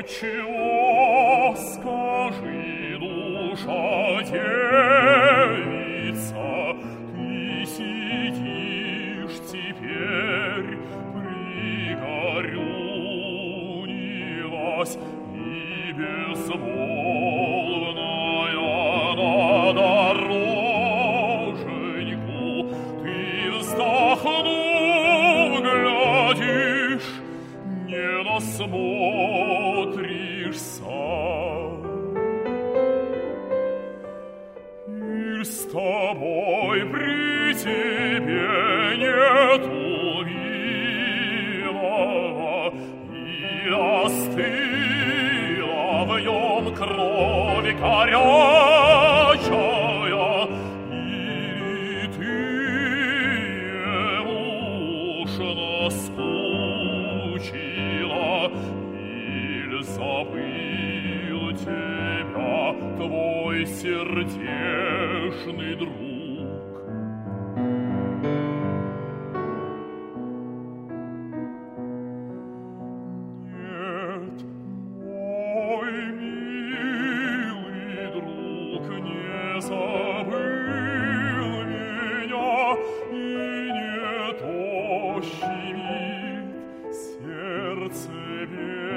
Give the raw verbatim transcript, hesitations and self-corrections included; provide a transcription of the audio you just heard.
Отчего, скажи, душа девица, ты сидишь теперь, пригорюнилась и безволная на дороженьку, ты вздохнув, глядишь, не насмотришься. И с тобой при тебе нету милого, и остыла в нем кровь горячая, или ты ему уж наскучила, или забыл тебя твой сердечный друг. Нет, мой милый друг не забыл меня и не тощит сердце.